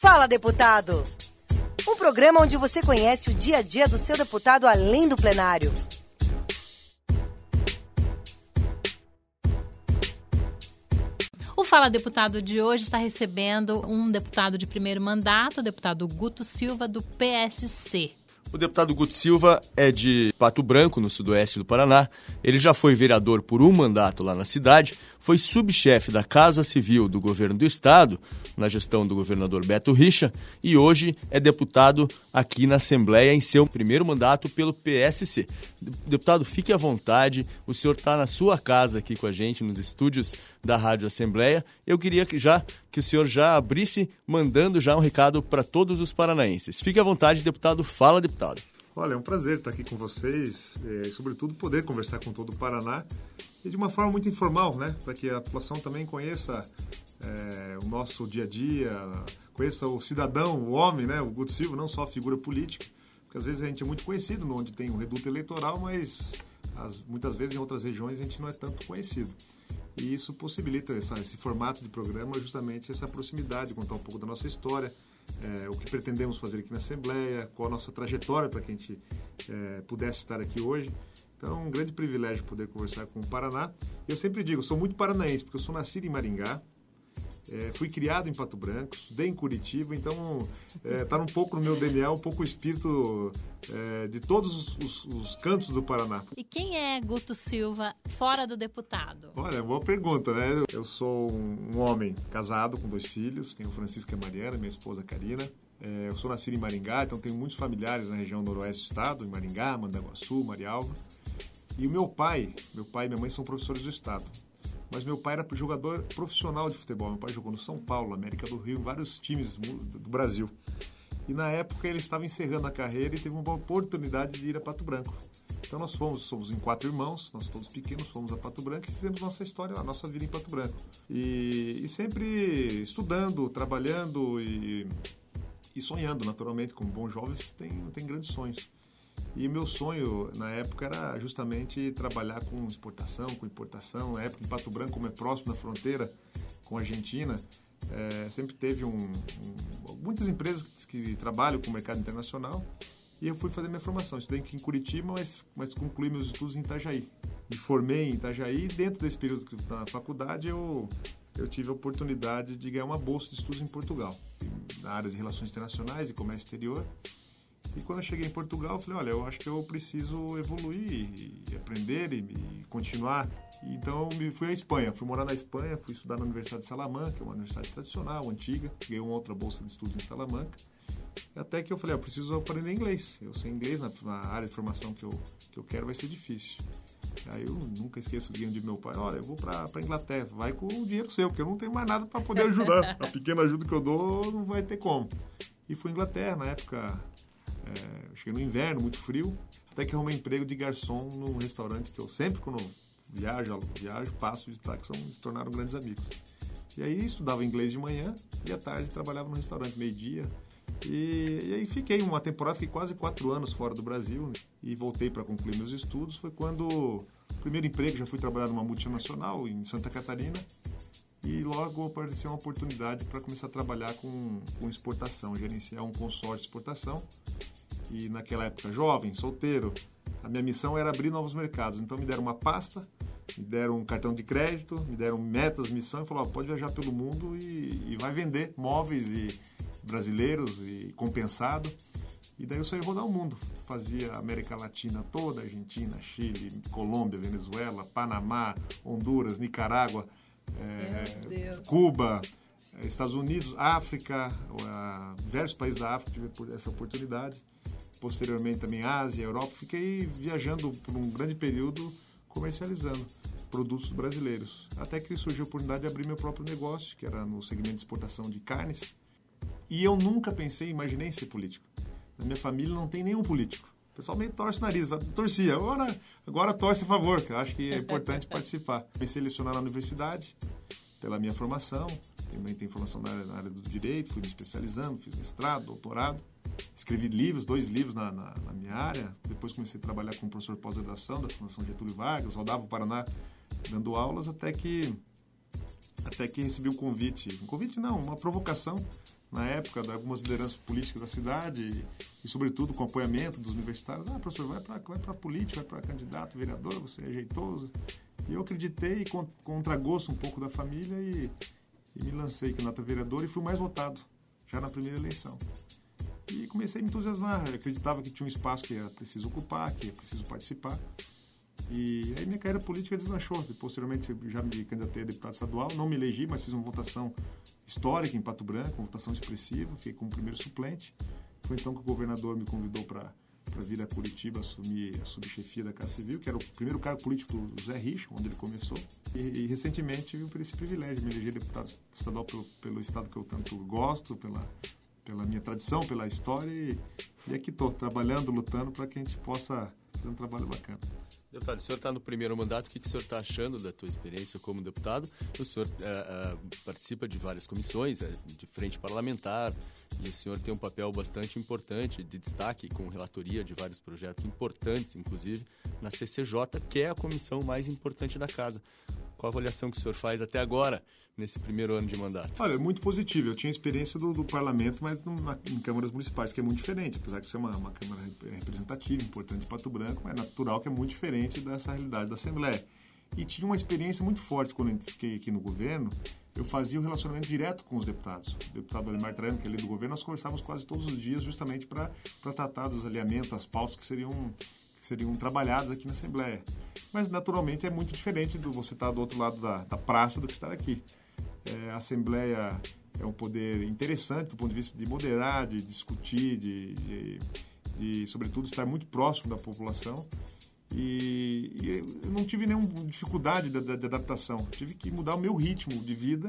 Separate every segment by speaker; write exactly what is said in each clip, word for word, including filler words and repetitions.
Speaker 1: Fala, Deputado! Um programa onde você conhece o dia a dia do seu deputado além do plenário.
Speaker 2: O Fala Deputado de hoje está recebendo um deputado de primeiro mandato, o deputado Guto Silva, do P S C.
Speaker 3: O deputado Guto Silva é de Pato Branco, no sudoeste do Paraná. Ele já foi vereador por um mandato lá na cidade, foi subchefe da Casa Civil do governo do estado, na gestão do governador Beto Richa, e hoje é deputado aqui na Assembleia em seu primeiro mandato pelo P S C. Deputado, fique à vontade, o senhor está na sua casa aqui com a gente, nos estúdios da Rádio Assembleia. Eu queria que, já, que o senhor já abrisse mandando já um recado para todos os paranaenses. Fique à vontade, deputado. Fala, deputado.
Speaker 4: Olha, é um prazer estar aqui com vocês é, e, sobretudo, poder conversar com todo o Paraná e de uma forma muito informal, né? Para que a população também conheça é, o nosso dia a dia, conheça o cidadão, o homem, né? O Guto Silva, não só a figura política, porque às vezes a gente é muito conhecido onde tem um reduto eleitoral, mas as, muitas vezes em outras regiões a gente não é tanto conhecido. E isso possibilita essa, esse formato de programa, justamente essa proximidade, contar um pouco da nossa história, é, o que pretendemos fazer aqui na Assembleia, qual a nossa trajetória para que a gente é, pudesse estar aqui hoje. Então, é um grande privilégio poder conversar com o Paraná. Eu sempre digo, eu sou muito paranaense, porque eu sou nascido em Maringá, é, fui criado em Pato Branco, estudei em Curitiba, então está é, um pouco no meu D N A, um pouco o espírito é, de todos os, os, os cantos do Paraná.
Speaker 2: E quem é Guto Silva fora do deputado?
Speaker 4: Olha, boa pergunta, né? Eu sou um, um homem casado com dois filhos, tenho Francisca e Mariana, minha esposa Karina. É, eu sou nascido em Maringá, então tenho muitos familiares na região noroeste do estado, em Maringá, Mandaguaçu, Marialva. E o meu pai, meu pai e minha mãe são professores do estado. Mas meu pai era jogador profissional de futebol. Meu pai jogou no São Paulo, América do Rio, em vários times do Brasil. E na época ele estava encerrando a carreira e teve uma oportunidade de ir a Pato Branco. Então nós fomos, somos em quatro irmãos, nós todos pequenos, fomos a Pato Branco e fizemos nossa história, a nossa vida em Pato Branco. E, e sempre estudando, trabalhando e, e sonhando, naturalmente, como bons jovens, tem, tem grandes sonhos. E meu sonho, na época, era justamente trabalhar com exportação, com importação. Na época, em Pato Branco, como é próximo da fronteira com a Argentina, é, sempre teve um, um, muitas empresas que, que trabalham com o mercado internacional. E eu fui fazer minha formação. Estudei aqui em Curitiba, mas, mas concluí meus estudos em Itajaí. Me formei em Itajaí e dentro desse período na faculdade eu, eu tive a oportunidade de ganhar uma bolsa de estudos em Portugal, na área de relações internacionais e comércio exterior. E quando eu cheguei em Portugal, eu falei, olha, eu acho que eu preciso evoluir e aprender e, e continuar. E então, eu fui à Espanha. Fui morar na Espanha, fui estudar na Universidade de Salamanca, que é uma universidade tradicional, antiga. Ganhei uma outra bolsa de estudos em Salamanca. Até que eu falei, eu preciso aprender inglês. Eu sei inglês na, na área de formação que eu, que eu quero, vai ser difícil. Aí eu nunca esqueço o dinheiro de meu pai. Olha, eu vou para a Inglaterra, vai com o dinheiro seu, porque eu não tenho mais nada para poder ajudar. A pequena ajuda que eu dou não vai ter como. E fui à Inglaterra, na época... É, eu cheguei no inverno, muito frio, até que arrumei emprego de garçom num restaurante que eu sempre, quando viajo, viajo passo de táxi, se tornaram grandes amigos. E aí estudava inglês de manhã e à tarde trabalhava no restaurante meio-dia. E, e aí fiquei uma temporada, fiquei quase quatro anos fora do Brasil, né? E voltei para concluir meus estudos. Foi quando o primeiro emprego, já fui trabalhar numa multinacional em Santa Catarina. E logo apareceu uma oportunidade para começar a trabalhar com, com exportação, gerenciar um consórcio de exportação. E naquela época, jovem, solteiro, a minha missão era abrir novos mercados. Então me deram uma pasta, me deram um cartão de crédito, me deram metas, missão e falaram, pode viajar pelo mundo e, e vai vender móveis e brasileiros e compensado. E daí eu saí rodar o mundo. Fazia América Latina toda, Argentina, Chile, Colômbia, Venezuela, Panamá, Honduras, Nicarágua, É, Cuba, Estados Unidos, África, uh, diversos países da África tive essa oportunidade. Posteriormente também Ásia, Europa. Fiquei viajando por um grande período comercializando produtos brasileiros. Até que surgiu a oportunidade de abrir meu próprio negócio, que era no segmento de exportação de carnes. E eu nunca pensei, imaginei ser político. Na minha família não tem nenhum político. O pessoal meio torce o nariz, torcia. Agora, agora torce a favor, que eu acho que é importante participar. Comecei a lecionar na universidade, pela minha formação. Também tenho formação na área, na área do direito, fui me especializando, fiz mestrado, doutorado. Escrevi livros, dois livros na, na, na minha área. Depois comecei a trabalhar como professor de pós-graduação da Fundação Getúlio Vargas, rodava o Paraná dando aulas, até que até que recebi um convite, um convite não, uma provocação, na época, de algumas lideranças políticas da cidade e, e sobretudo, com apoiamento dos universitários. Ah, professor, vai para vai para política, vai para candidato, vereador, você é jeitoso. E eu acreditei, contra gosto um pouco da família, e, e me lancei candidato a vereador e fui mais votado, já na primeira eleição. E comecei a me entusiasmar, eu acreditava que tinha um espaço que era preciso ocupar, que era preciso participar. E aí minha carreira política deslanchou. Posteriormente, eu já me candidatei a deputado estadual, não me elegi, mas fiz uma votação histórica em Pato Branco, uma votação expressiva, fiquei como primeiro suplente. Foi então que o governador me convidou para vir a Curitiba assumir a subchefia da Casa Civil, que era o primeiro cargo político do Zé Richa, onde ele começou. E, e recentemente eu tive esse privilégio de me eleger deputado estadual pelo, pelo estado que eu tanto gosto, pela, pela minha tradição, pela história. E, e aqui estou, trabalhando, lutando para que a gente possa fazer um trabalho bacana.
Speaker 3: Deputado, o senhor está no primeiro mandato, o que, que o senhor está achando da tua experiência como deputado? O senhor uh, uh, participa de várias comissões, uh, de frente parlamentar, e o senhor tem um papel bastante importante, de destaque, com relatoria de vários projetos importantes, inclusive, na C C J, que é a comissão mais importante da Casa. Qual a avaliação que o senhor faz até agora, nesse primeiro ano de mandato?
Speaker 4: Olha, muito positivo. Eu tinha experiência do, do parlamento, mas no, na, em câmaras municipais, que é muito diferente. Apesar de ser uma, uma câmara representativa, importante de Pato Branco, é natural que é muito diferente dessa realidade da Assembleia. E tinha uma experiência muito forte quando eu fiquei aqui no governo. Eu fazia o relacionamento direto com os deputados. O deputado Alemar Traiano, que é ali do governo, nós conversávamos quase todos os dias justamente para tratar dos alinhamentos, das pautas que seriam... seriam trabalhados aqui na Assembleia. Mas, naturalmente, é muito diferente do você estar do outro lado da, da praça do que estar aqui. É, a Assembleia é um poder interessante do ponto de vista de moderar, de discutir, de, de, de sobretudo, estar muito próximo da população. E, e eu não tive nenhuma dificuldade de, de, de adaptação. Tive que mudar o meu ritmo de vida,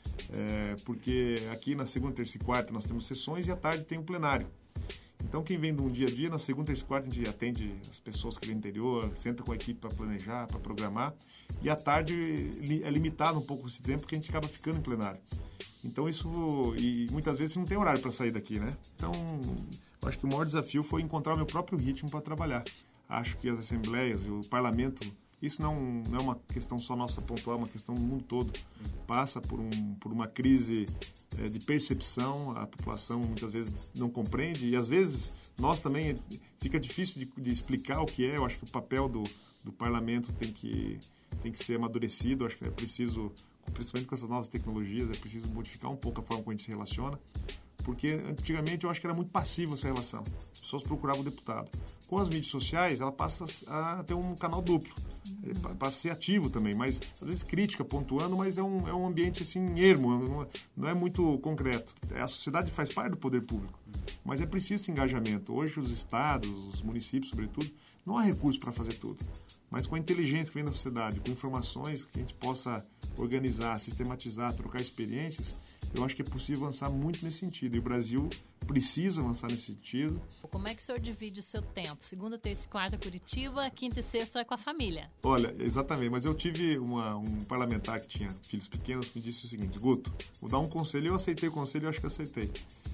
Speaker 4: é, porque aqui na segunda, terça e quarta nós temos sessões e à tarde tem um plenário. Então, quem vem de um dia a dia, na segunda, terça e quarta, a gente atende as pessoas que vêm do interior, senta com a equipe para planejar, para programar. E à tarde é limitado um pouco esse tempo, porque a gente acaba ficando em plenário. Então, isso... E muitas vezes você não tem horário para sair daqui, né? Então, eu acho que o maior desafio foi encontrar o meu próprio ritmo para trabalhar. Acho que as assembleias e o parlamento... Isso não, não é uma questão só nossa pontual, é uma questão do mundo todo. Passa por, um, por uma crise é, de percepção, a população muitas vezes não compreende, e às vezes nós também, fica difícil de, de explicar o que é. Eu acho que o papel do, do parlamento tem que, tem que ser amadurecido. Eu acho que é preciso, principalmente com essas novas tecnologias, é preciso modificar um pouco a forma como a gente se relaciona. Porque antigamente eu acho que era muito passiva essa relação. As pessoas procuravam o deputado. Com as mídias sociais, ela passa a ter um canal duplo. Uhum. Passa a ser ativo também, mas às vezes crítica, pontuando, mas é um, é um ambiente assim, ermo, não é muito concreto. A sociedade faz parte do poder público, mas é preciso esse engajamento. Hoje os estados, os municípios, sobretudo, não há recursos para fazer tudo. Mas com a inteligência que vem da sociedade, com informações que a gente possa organizar, sistematizar, trocar experiências, eu acho que é possível avançar muito nesse sentido. E o Brasil precisa avançar nesse sentido.
Speaker 2: Como é que o senhor divide o seu tempo? Segunda, terça e quarta, Curitiba, quinta e sexta com a família.
Speaker 4: Olha, exatamente. Mas eu tive uma, um parlamentar que tinha filhos pequenos, me disse o seguinte: Guto, vou dar um conselho. Eu aceitei o conselho, eu acho que acertei.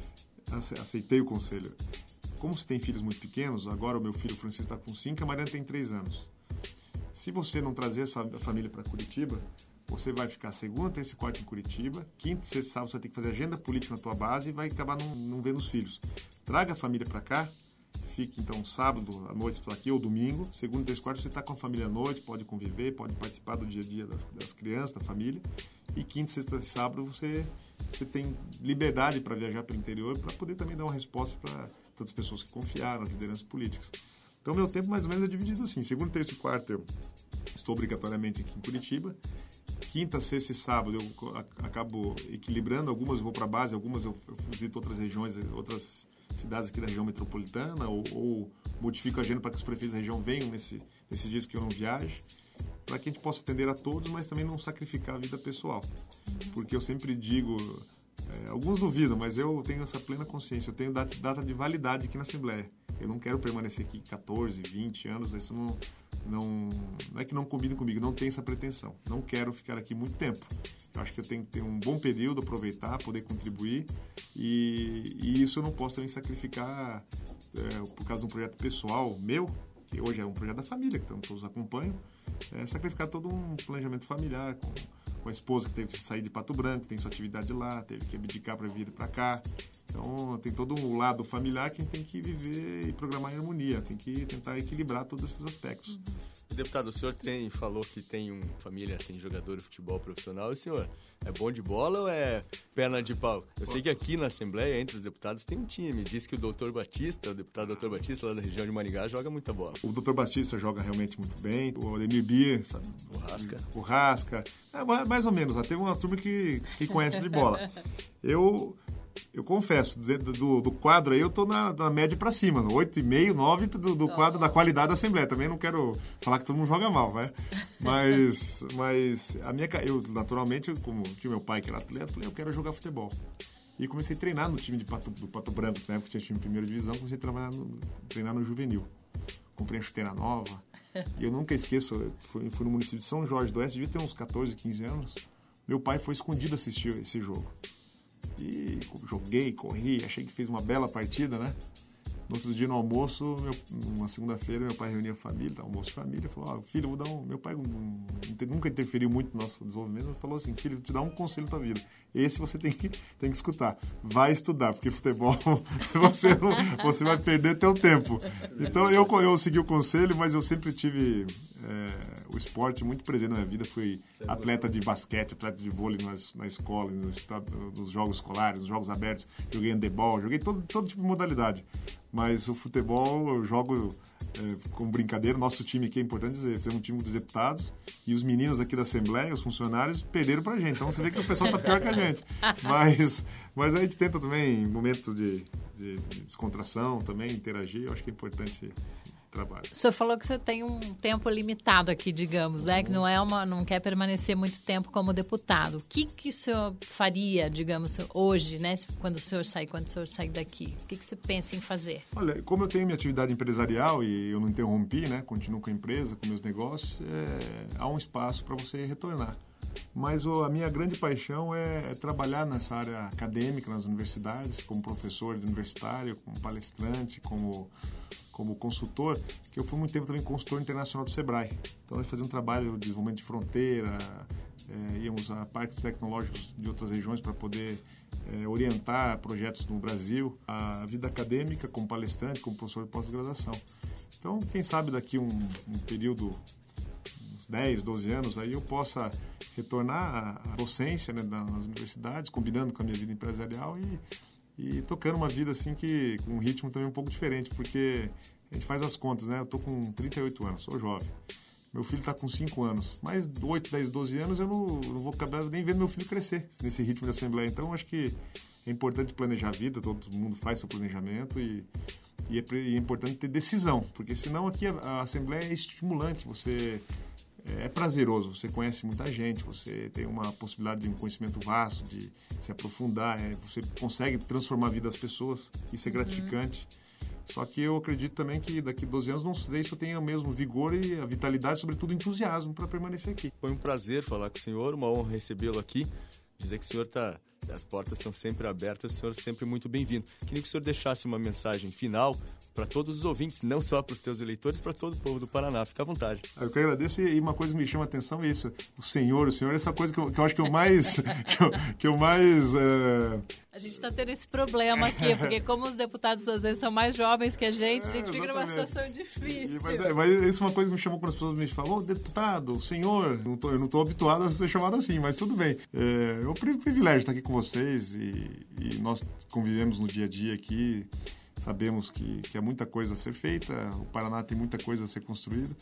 Speaker 4: Aceitei o conselho. Como você tem filhos muito pequenos, agora o meu filho Francisco está com cinco, a Mariana tem três anos. Se você não trazer a família para Curitiba, você vai ficar segunda, terça e quarta em Curitiba, quinta, sexta e sábado você vai ter que fazer agenda política na tua base e vai acabar não, não vendo os filhos. Traga a família para cá, fique então sábado à noite aqui ou domingo, segunda, terça e quarta você está com a família à noite, pode conviver, pode participar do dia a dia das, das crianças, da família. E quinta, sexta e sábado você, você tem liberdade para viajar pelo interior para poder também dar uma resposta para tantas pessoas que confiaram, as lideranças políticas. Então, meu tempo mais ou menos é dividido assim. Segunda, terça e quarta eu estou obrigatoriamente aqui em Curitiba. Quinta, sexta e sábado eu acabo equilibrando. Algumas eu vou para a base, algumas eu visito outras regiões, outras cidades aqui da região metropolitana, ou, ou modifico a agenda para que os prefeitos da região venham nesse, nesses dias que eu não viaje, para que a gente possa atender a todos, mas também não sacrificar a vida pessoal. Porque eu sempre digo, é, alguns duvidam, mas eu tenho essa plena consciência, eu tenho data, data de validade aqui na Assembleia. Eu não quero permanecer aqui catorze, vinte anos, isso não, não, não é que não combine comigo, não tenho essa pretensão. Não quero ficar aqui muito tempo. Eu acho que eu tenho que ter um bom período, aproveitar, poder contribuir, e, e isso eu não posso também sacrificar é, por causa de um projeto pessoal meu, que hoje é um projeto da família, que todos acompanham, é, sacrificar todo um planejamento familiar, com, com a esposa que teve que sair de Pato Branco, tem sua atividade lá, teve que abdicar para vir para cá. Então, tem todo um lado familiar que a gente tem que viver e programar em harmonia, tem que tentar equilibrar todos esses aspectos.
Speaker 3: Deputado, o senhor tem, falou que tem uma família, tem jogador de futebol profissional. E o senhor, é bom de bola ou é perna de pau? Eu sei que aqui na Assembleia, entre os deputados, tem um time. Diz que o doutor Batista, o deputado doutor Batista, lá da região de Maringá, joga muita bola.
Speaker 4: O doutor Batista joga realmente muito bem. O Ademir Bier, sabe?
Speaker 3: O Rasca.
Speaker 4: O Rasca. É, mais ou menos. Teve uma turma que, que conhece de bola. Eu... Eu confesso, do, do quadro aí eu tô na, na média para cima, oito e meio, nove do, do quadro da qualidade da Assembleia. Também não quero falar que todo mundo joga mal, né? Mas, mas a minha, eu naturalmente, como tinha meu pai que era atleta, falei, eu quero jogar futebol. E comecei a treinar no time de Pato, do Pato Branco, na época tinha time de primeira divisão, comecei a trabalhar no, treinar no juvenil. Comprei a chuteira nova. E eu nunca esqueço, eu fui, fui no município de São Jorge do Oeste, devia ter uns catorze, quinze anos. Meu pai foi escondido assistir esse jogo. E joguei, corri, achei que fiz uma bela partida, né? No outro dia, no almoço, meu, uma segunda-feira, meu pai reunia a família, tá, almoço de família, falou, ó, filho, vou dar um... Meu pai um, nunca interferiu muito no nosso desenvolvimento, mas falou assim, filho, vou te dar um conselho na tua vida. Esse você tem que, tem que escutar. Vai estudar, porque futebol você, não, você vai perder teu tempo. Então, eu, eu segui o conselho, mas eu sempre tive é, o esporte muito presente na minha vida. Fui atleta de basquete, atleta de vôlei nas, na escola, nos, nos jogos escolares, nos jogos abertos. Joguei handebol, joguei todo, todo tipo de modalidade. Mas o futebol eu jogo é, com brincadeira. Nosso time aqui é importante dizer, temos um time dos deputados e os meninos aqui da Assembleia, os funcionários, perderam pra gente. Então você vê que o pessoal tá pior que a gente. Mas, mas a gente tenta também, em momento de, de, de descontração, também interagir. Eu acho que é importante trabalho.
Speaker 2: O senhor falou que você tem um tempo limitado aqui, digamos, né? Que não é uma, não quer permanecer muito tempo como deputado. O que que o senhor faria, digamos, hoje, né? Quando o senhor sair, quando o senhor sair daqui? O que que você pensa em fazer?
Speaker 4: Olha, como eu tenho minha atividade empresarial e eu não interrompi, né? Continuo com a empresa, com meus negócios, é, há um espaço para você retornar. Mas oh, a minha grande paixão é, é trabalhar nessa área acadêmica, nas universidades, como professor universitário, como palestrante, como... como consultor, que eu fui muito tempo também consultor internacional do Sebrae. Então, eu fazia um trabalho de desenvolvimento de fronteira, é, íamos a parques tecnológicos de outras regiões para poder é, orientar projetos no Brasil. A vida acadêmica, como palestrante, como professor de pós-graduação. Então, quem sabe daqui um, um período, uns dez, doze anos, aí eu possa retornar à docência, né, nas universidades, combinando com a minha vida empresarial e E tocando uma vida assim que com um ritmo também um pouco diferente, porque a gente faz as contas, né? Eu tô com trinta e oito anos, sou jovem. Meu filho tá com cinco anos. Mais oito, dez, doze anos eu não, não vou acabar nem vendo meu filho crescer nesse ritmo de Assembleia. Então, acho que é importante planejar a vida, todo mundo faz seu planejamento e, e, é, e é importante ter decisão, porque senão aqui a, a Assembleia é estimulante, você... É prazeroso, você conhece muita gente, você tem uma possibilidade de um conhecimento vasto, de se aprofundar, é, você consegue transformar a vida das pessoas, isso é gratificante. Uhum. Só que eu acredito também que daqui a doze anos não sei se eu tenho o mesmo vigor e a vitalidade, sobretudo o entusiasmo para permanecer aqui.
Speaker 3: Foi um prazer falar com o senhor, uma honra recebê-lo aqui, dizer que o senhor está... As portas estão sempre abertas, o senhor é sempre muito bem-vindo. Queria que o senhor deixasse uma mensagem final para todos os ouvintes, não só para os teus eleitores, para todo o povo do Paraná. Fica à vontade.
Speaker 4: Eu que agradeço e uma coisa que me chama a atenção é isso. O senhor, o senhor é essa coisa que eu, que eu acho que eu mais... que, eu, que eu mais uh...
Speaker 2: A gente está tendo esse problema aqui, porque como os deputados às vezes são mais jovens que a gente, a gente é, fica numa situação difícil.
Speaker 4: Mas, é, mas isso é uma coisa que me chamou quando as pessoas me falam, oh, deputado, senhor, não tô, eu não estou habituado a ser chamado assim, mas tudo bem. É, é um privilégio estar aqui com vocês e, e nós convivemos no dia a dia aqui, sabemos que, que há muita coisa a ser feita, o Paraná tem muita coisa a ser construída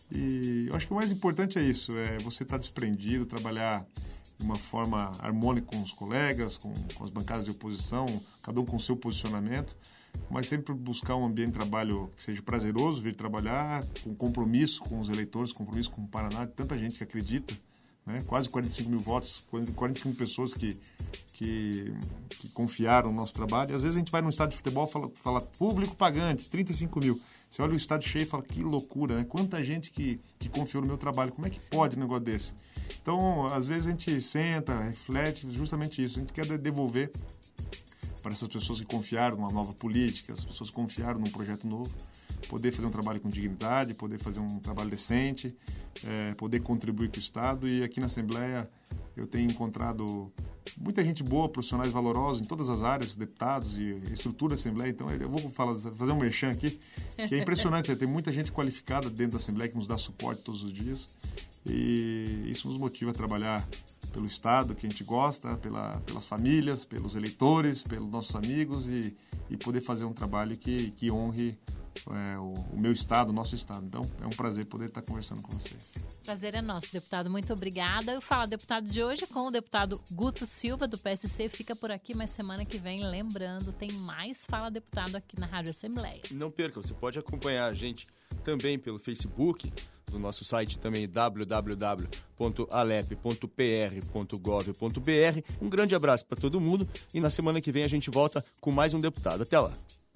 Speaker 4: e eu acho que o mais importante é isso, é você estar desprendido, trabalhar de uma forma harmônica com os colegas, com, com as bancadas de oposição, cada um com o seu posicionamento, mas sempre buscar um ambiente de trabalho que seja prazeroso, vir trabalhar com compromisso com os eleitores, compromisso com o Paraná, tanta gente que acredita, né? Quase quarenta e cinco mil votos, quarenta e cinco mil pessoas que, que, que confiaram no nosso trabalho. E às vezes a gente vai num estádio de futebol e fala, fala público pagante, trinta e cinco mil. Você olha o estádio cheio e fala, que loucura, né? Quanta gente que, que confiou no meu trabalho, como é que pode um negócio desse? Então, às vezes a gente senta, reflete justamente isso. A gente quer devolver para essas pessoas que confiaram numa nova política, as pessoas que confiaram num projeto novo, poder fazer um trabalho com dignidade, poder fazer um trabalho decente, é, poder contribuir com o Estado. E aqui na Assembleia Eu tenho encontrado muita gente boa, profissionais valorosos em todas as áreas, deputados e estrutura da Assembleia. Então, eu vou falar, fazer um merchan aqui, que é impressionante. Tem muita gente qualificada dentro da Assembleia que nos dá suporte todos os dias. E isso nos motiva a trabalhar pelo Estado que a gente gosta, pela, pelas famílias, pelos eleitores, pelos nossos amigos e, e poder fazer um trabalho que, que honre é, o, o meu Estado, o nosso Estado. Então, é um prazer poder estar conversando com vocês.
Speaker 2: Prazer é nosso, deputado. Muito obrigada. Eu falo deputado de hoje com o deputado Guto Silva, do P S C. Fica por aqui, mas semana que vem, lembrando, tem mais Fala Deputado aqui na Rádio Assembleia.
Speaker 3: Não perca, você pode acompanhar a gente também pelo Facebook, no nosso site também w w w ponto alep ponto p r ponto gov ponto b r. Um grande abraço para todo mundo e na semana que vem a gente volta com mais um deputado. Até lá!